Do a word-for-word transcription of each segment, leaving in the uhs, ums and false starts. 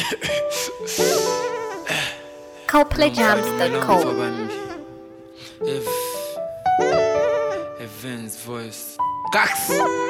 Coldplay Jams dot com. Evans voice. Cox.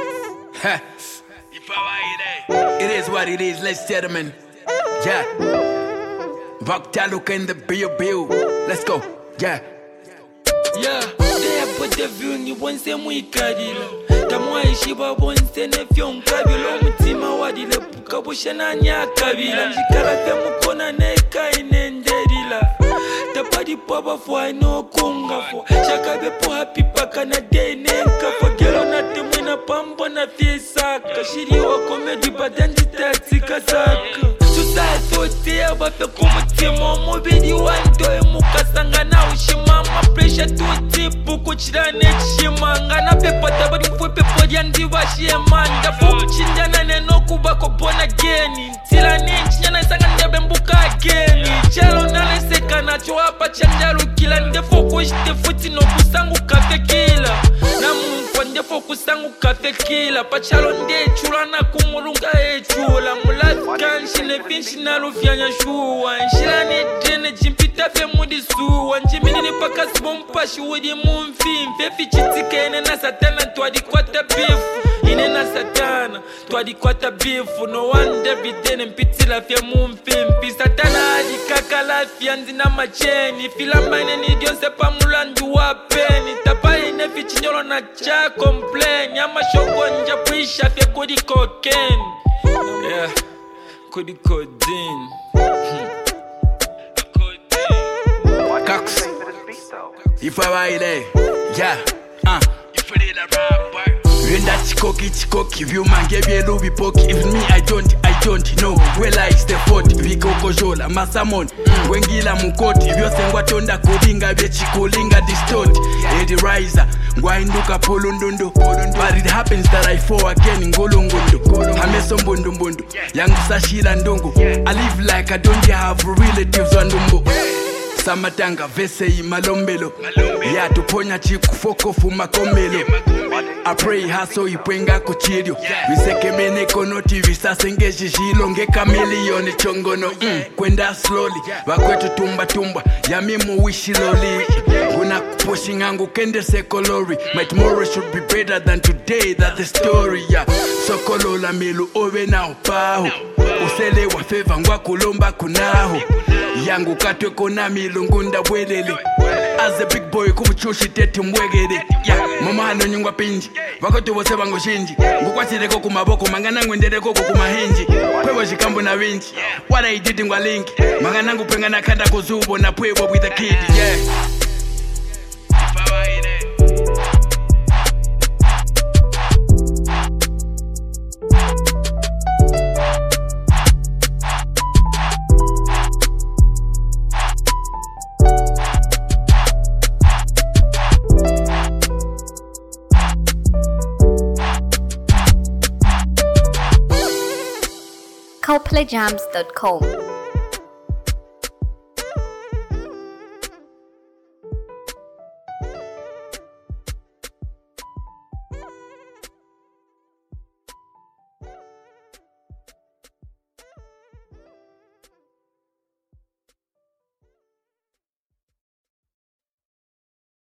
It is what it is, ladies and gentlemen. Yeah. Vaktaluka in the bill bill. Let's go. Yeah. Yeah, they have put the view ni bonse muikadila. Tamwa ishiba bonse ne fion kabilo mutima wadile puka bushana nya kabila. Jikala fe mukona ne kaine nderila. Tapadi papa fo no konga fo. Shakabe po happy paka na day ne ka gelo na timina pambo na fiesa. Kashiri wa comedy badanji taxi kasaka. Society abafe kumutima mubiri wandoye mukasanga na ushimama pressure to tipu kuchirane chimanga na pepa tabari mfwe pepo yandi washiyemanda fuku chinjana neno kubako bona geni tila ninchinyana isanga ndebe mbuka geni chelo naleseka nacho hapa chanjalu kila ndefo kushite futi no kusangu kafe kila na mumfwa ndefo kusangu kafe kila pachalo nde chula na kumurunga e chula mulati kanshine finshi na lufyanya shuwa nshila ni drene jimpita fe mudi suwa njimini ni paka sibompashi wudi mumfi mfefi chitike ine na satana tuwadi kwata bifu ine na satana tuwadi kwata bifu no one every day mpiti lafya mumfi mpi satana adi kaka lafya nzina macheni filamba ine ni dionse pa mulandu wapeni tapa ine fichinyolo na cha complain ama shoko nja puisha fye kudi cocaine yeah kudi codeine Cox. If I were there, yeah, uh. If I did a rap, when that chikoki chikoki, view man gave you a lubi poki. Even me, I don't, I don't know. Where lies the fault? Viko kojola, masamon. Wengila mukoti, vyo sengwa tonda kulinga, vye chikulinga distort. Eddie Riser, ngwainduka polundundu. But it happens that I fall again, ngulungundu. Hameso mbundu mbundu, yangu sashila ndungu. I live like I don't have relatives on ndumbu. Samatanga vese imalombelo ya tuponya chikufokofu makomelo I pray haso ipwenga kuchirio viseke mene konoti visasenge shishilo ngeka milioni chongono mm, kwenda slowly wakwetu tumba tumba ya mimu wishi loli una pushing angu kende sekolori my tomorrow should be better than today that's the story yeah sokolola milu owe na upahu usele wa favor ngwa kulomba kunahu yangu katwe kona milungunda bwelele as a big boy kubuchushi tete mwegede yeah mama hano nyungwa pinji wakoto bose bango shinji ngukwasireko kumaboko mangana ngwendereko kumahinji kwebo shikambo na winji what I did ngwa link mangana ngupenga na kanda kuzubo na pwebo with a kid yeah Coldplay Jams dot com.